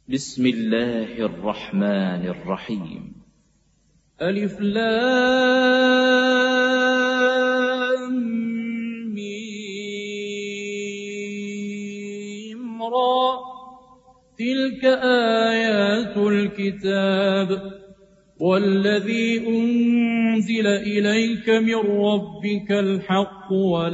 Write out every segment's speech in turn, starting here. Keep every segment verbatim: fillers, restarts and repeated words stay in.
بسم الله الرحمن الرحيم. ألف لام ميم را، تلك آيات الكتاب والذي أنزل إليك من ربك الحق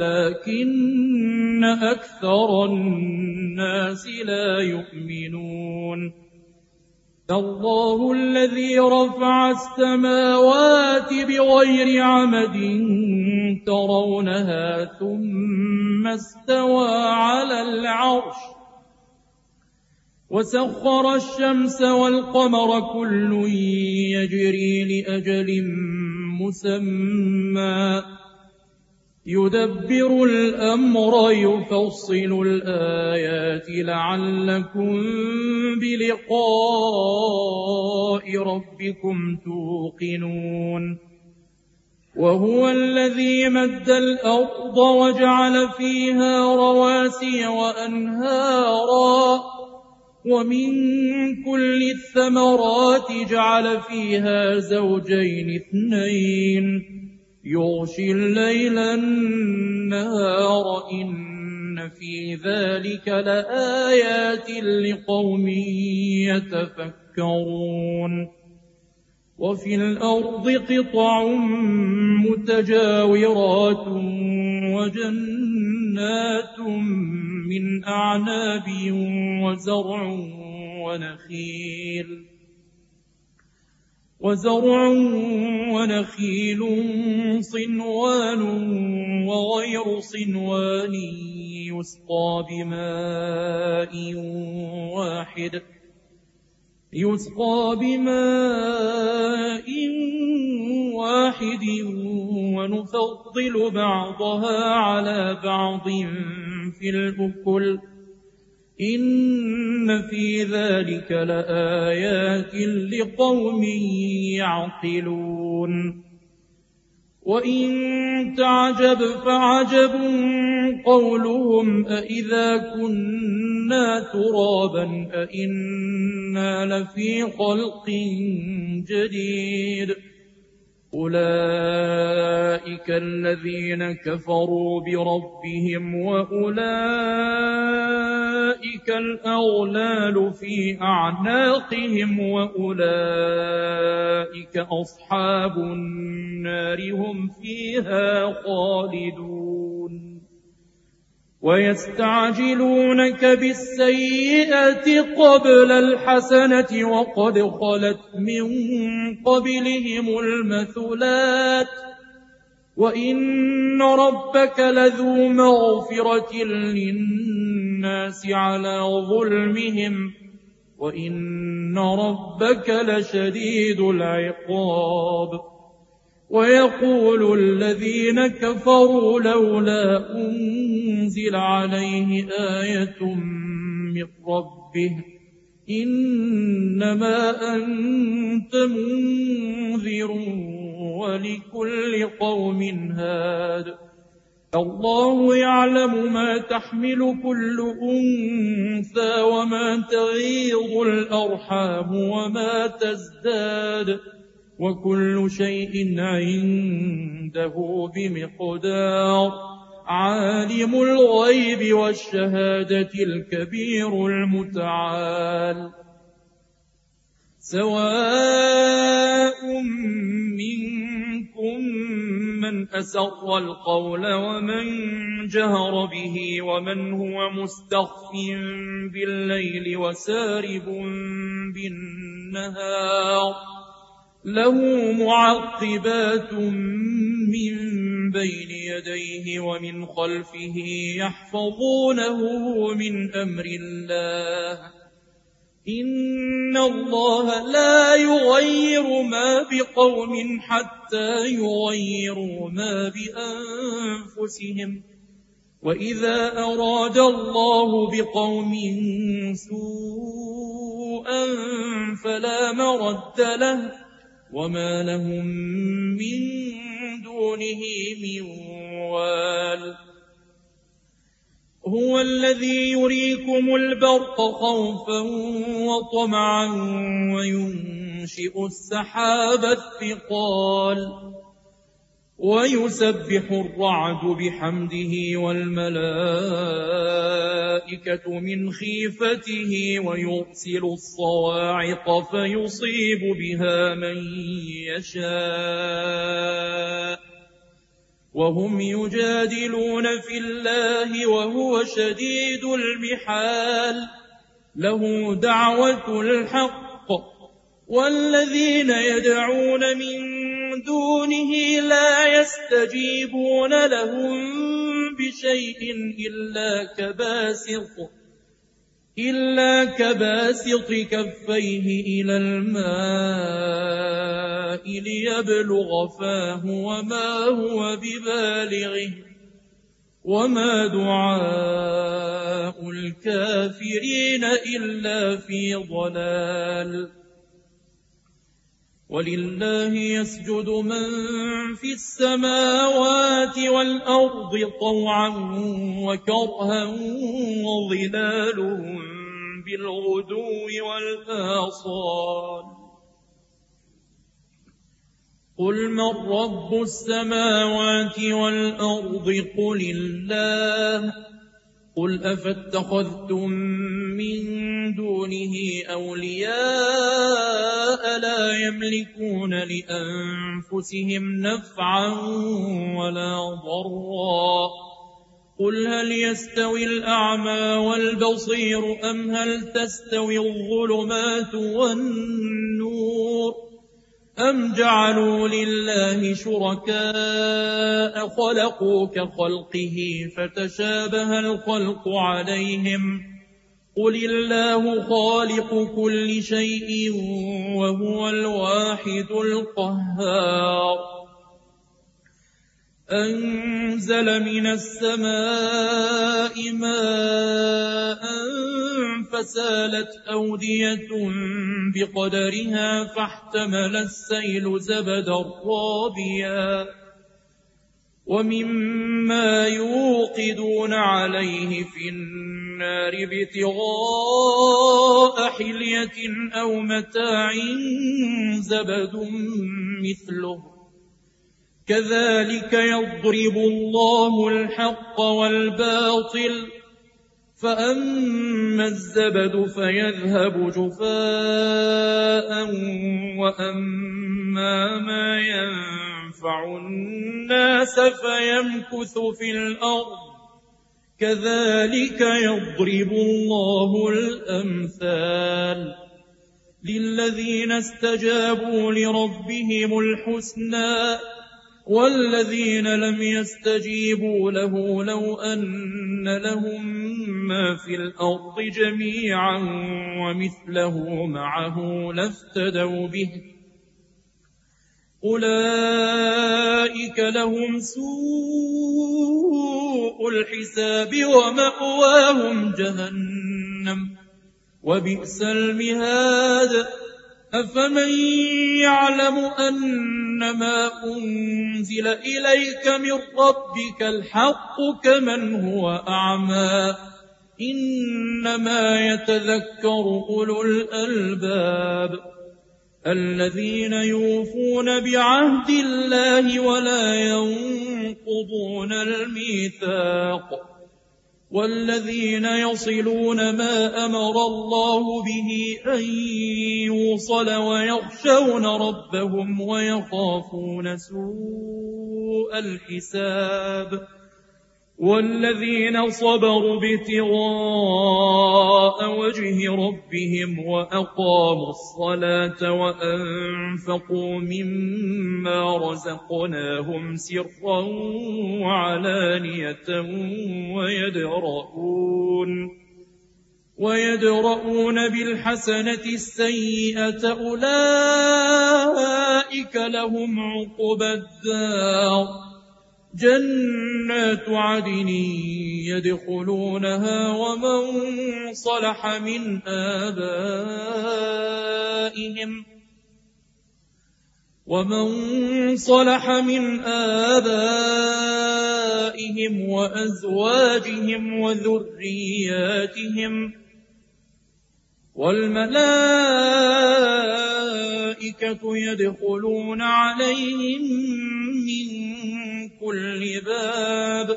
ولكن أكثر الناس لا يؤمنون. الله الذي رفع السماوات بغير عمد ترونها ثم استوى على العرش وسخر الشمس والقمر كل يجري لأجل مسمى يدبر الأمر يفصل الآيات لعلكم بلقاء ربكم توقنون. وهو الذي مد الأرض وجعل فيها رواسي وأنهارا ومن كل الثمرات جعل فيها زوجين اثنين يغشي الليل النهار إن في ذلك لآيات لقوم يتفكرون. وفي الأرض قطع متجاورات وجنات من أعناب وزرع ونخيل وزرع ونخيل صنوان وغير صنوان يسقى بماء واحد يسقى بماء واحد ونفضل بعضها على بعض في الأكل إن في ذلك لآيات لقوم يعقلون. وإن تعجب فعجب قولهم أإذا كنا ترابا أإنا لفي خلق جديد أولئك الذين كفروا بربهم وأولئك الأغلال في أعناقهم وأولئك أصحاب النار هم فيها خالدون. ويستعجلونك بالسيئة قبل الحسنة وقد خلت من قبلهم المثلات وإن ربك لذو مغفرة للناس على ظلمهم وإن ربك لشديد العقاب. ويقول الذين كفروا لولا أنزل عليه آية من ربه إنما أنت منذر ولكل قوم هاد. الله يعلم ما تحمل كل أنثى وما تغيض الأرحام وما تزداد وكل شيء عنده بمقدار. عالم الغيب والشهادة الكبير المتعال. سواء منكم من أسر القول ومن جهر به ومن هو مستخف بالليل وسارب بالنهار له معقبات من بين يديه ومن خلفه يحفظونه من أمر الله إن الله لا يغير ما بقوم حتى يغيروا ما بأنفسهم وإذا أراد الله بقوم سوءا فلا مرد له وما لهم من دونه من وال. هو الذي يريكم البرق خوفا وطمعا وينشئ السحاب الثقال ويسبح الرعد بحمده والملائكة من خيفته ويرسل الصواعق فيصيب بها من يشاء وهم يجادلون في الله وهو شديد المحال له دعوة الحق والذين يدعون من دونه لا يستجيبون لهم بشيء إلا كباسط إلا كباسط كفيه إلى الماء ليبلغ فاه وما هو ببالغه وما دعاء الكافرين إلا في ضلال ولله يسجد من في السماوات والأرض طوعا وكرها وظلالهم بالغدو والآصال قل من رب السماوات والأرض قل الله قل أفاتخذتم من دونه أولياء لا يملكون لأنفسهم نفعا ولا ضرا قل هل يستوي الأعمى والبصير أم هل تستوي الظلمات والنور أم جعلوا لله شركاء خلقوا كخلقه فتشابه الخلق عليهم قل الله خالق كل شيء وهو الواحد القهار أنزل من السماء ماء فسالت أودية بقدرها فاحتمل السيل زبدا رابيا ومما يوقدون عليه في النار ابتغاء حلية أو متاع زبد مثله كذلك يضرب الله الحق والباطل فأما الزبد فيذهب جفاء وأما ما ينفع الناس فيمكث في الأرض كذلك يضرب الله الأمثال للذين استجابوا لربهم الحسنى والذين لم يستجيبوا له لو أن لهم ما في الأرض جميعا ومثله معه لافتدوا به أولئك لهم سوء الحساب ومأواهم جهنم وبئس المهاد أفمن يعلم أنما أنزل إليك من ربك الحق كمن هو أعمى إنما يتذكر أولو الألباب الذين يوفون بعهد الله ولا ينقضون الميثاق والذين يصلون ما أمر الله به أن يوصل ويخشون ربهم ويخافون سوء الحساب والذين صبروا ابتغاء وجه ربهم وأقاموا الصلاة وأنفقوا مما رزقناهم سرا وعلانية ويدرؤون ويدرؤون بالحسنة السيئة أولئك لهم عقبى الدار جنات عدن يدخلونها ومن صلح من آبائهم ومن صلح من آبائهم آبائهم وأزواجهم وذرياتهم والملائكة يدخلون عليهم من كل باب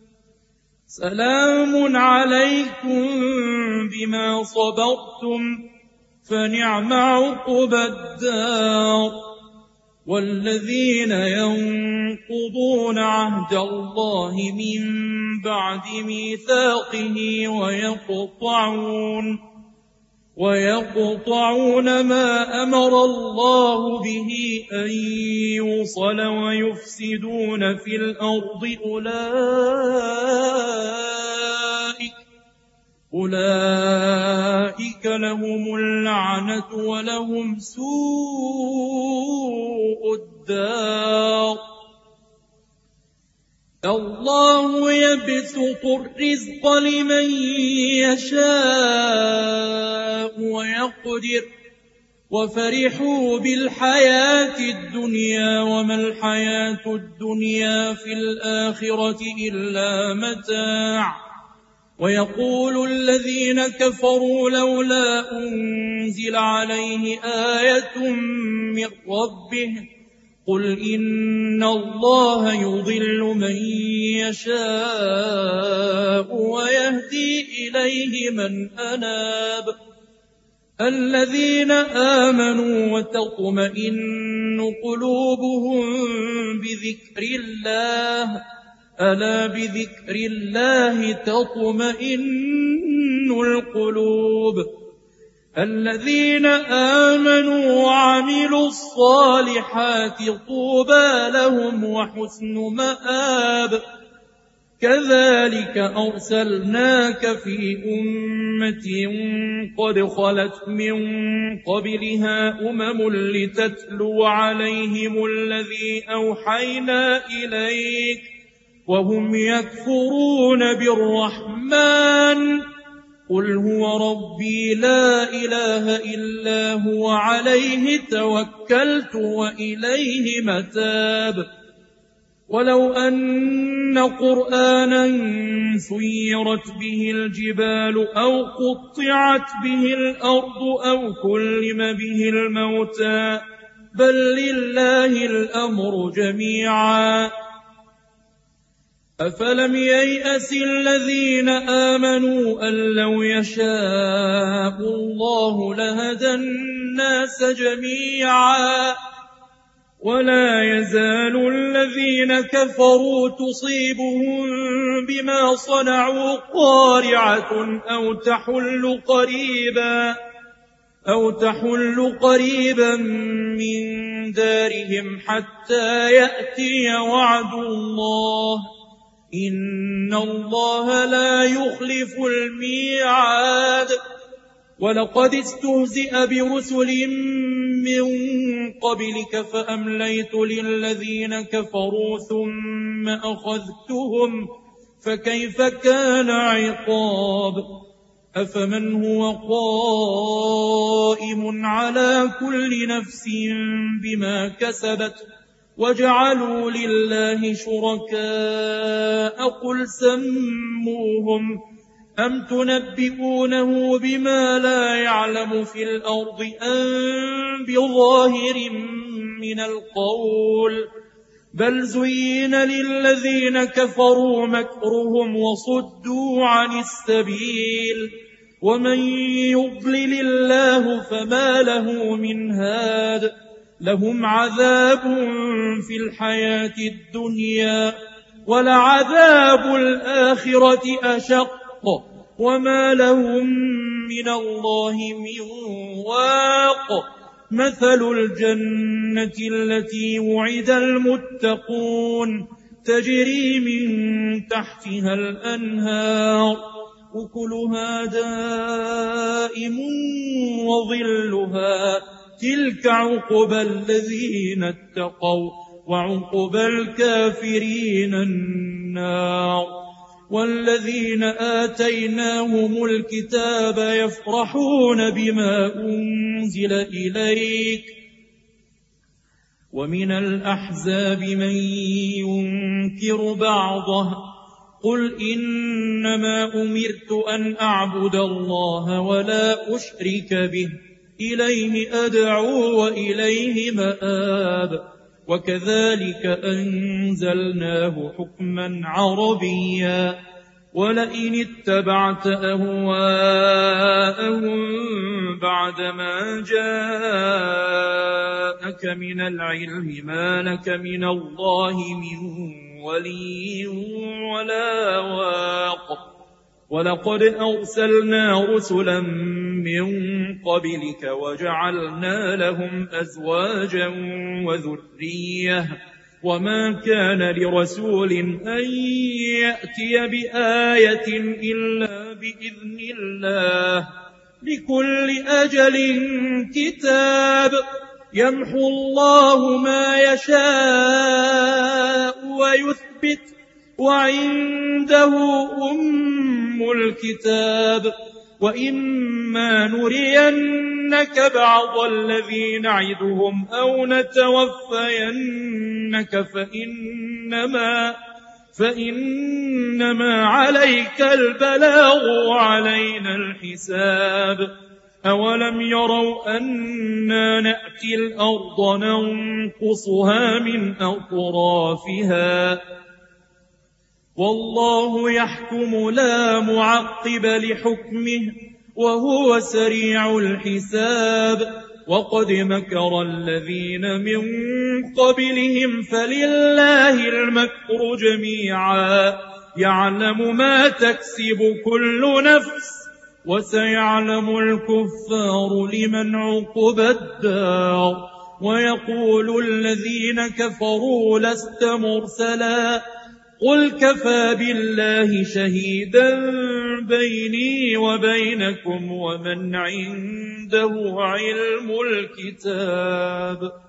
سلام عليكم بما صبرتم فنعم عقبى الدار والذين ينقضون عهد الله من بعد ميثاقه ويقطعون ويقطعون ما أمر الله به أن يوصل ويفسدون في الأرض أولئك أولئك لهم اللعنة ولهم سوء الدار الله يبسط الرزق لمن يشاء ويقدر وفرحوا بالحياة الدنيا وما الحياة الدنيا في الآخرة إلا متاع ويقول الذين كفروا لولا أنزل عليه آية من ربه قل إن الله يضل من يشاء ويهدي إليه من أناب الذين آمنوا وتطمئن قلوبهم بذكر الله ألا بذكر الله تطمئن القلوب الذين آمنوا وعملوا الصالحات طوبى لهم وحسن مآب كذلك أرسلناك في أمة قد خلت من قبلها أمم لتتلو عليهم الذي أوحينا إليك وهم يكفرون بالرحمن قل هو ربي لا إله إلا هو عليه توكلت وإليه متاب ولو أن قرآنا سيرت به الجبال أو قطعت به الأرض أو كلم به الموتى بل لله الأمر جميعا أفلم ييأس الذين آمنوا أن لو يشاء الله لهدى الناس جميعا ولا يزال الذين كفروا تصيبهم بما صنعوا قارعة أو تحل قريبا أو تحل قريبا من دارهم حتى يأتي وعد الله إن الله لا يخلف الميعاد ولقد استهزئ برسل من قبلك فأمليت للذين كفروا ثم أخذتهم فكيف كان عقاب أفمن هو قائم على كل نفس بما كسبت وجعلوا لله شركاء قل سموهم أم تنبئونه بما لا يعلم في الأرض أم بظاهر من القول بل زين للذين كفروا مكرهم وصدوا عن السبيل ومن يضلل الله فما له من هاد لهم عذاب في الحياة الدنيا ولعذاب الآخرة أشق وما لهم من الله من واق مثل الجنة التي وعد المتقون تجري من تحتها الأنهار أكلها دائم وظلها تلك عقبى الذين اتقوا وعقبى الكافرين النار والذين آتيناهم الكتاب يفرحون بما أنزل إليك ومن الأحزاب من ينكر بعضه قل إنما أمرت أن أعبد الله ولا أشرك به إليه أدعو وإليه مآب وكذلك أنزلناه حكما عربيا ولئن اتبعت أهواءهم بعدما جاءك من العلم ما لك من الله من ولي ولا واق ولقد أرسلنا رسلا من قبلك وجعلنا لهم أزواجا وذرية وما كان لرسول أن يأتي بآية إلا بإذن الله لكل أجل كتاب يمحو الله ما يشاء ويثبت وعنده أم الكتاب وإما نرينك بعض الذي نعدهم أو نتوفينك فإنما, فإنما عليك البلاغ وعلينا الحساب أولم يروا أنا نأتي الأرض ننقصها من أطرافها والله يحكم لا معقب لحكمه وهو سريع الحساب وقد مكر الذين من قبلهم فلله المكر جميعا يعلم ما تكسب كل نفس وسيعلم الكفار لمن عقبى الدار ويقول الذين كفروا لست مرسلا قل كفى بالله شهيدا بيني وبينكم ومن عنده علم الكتاب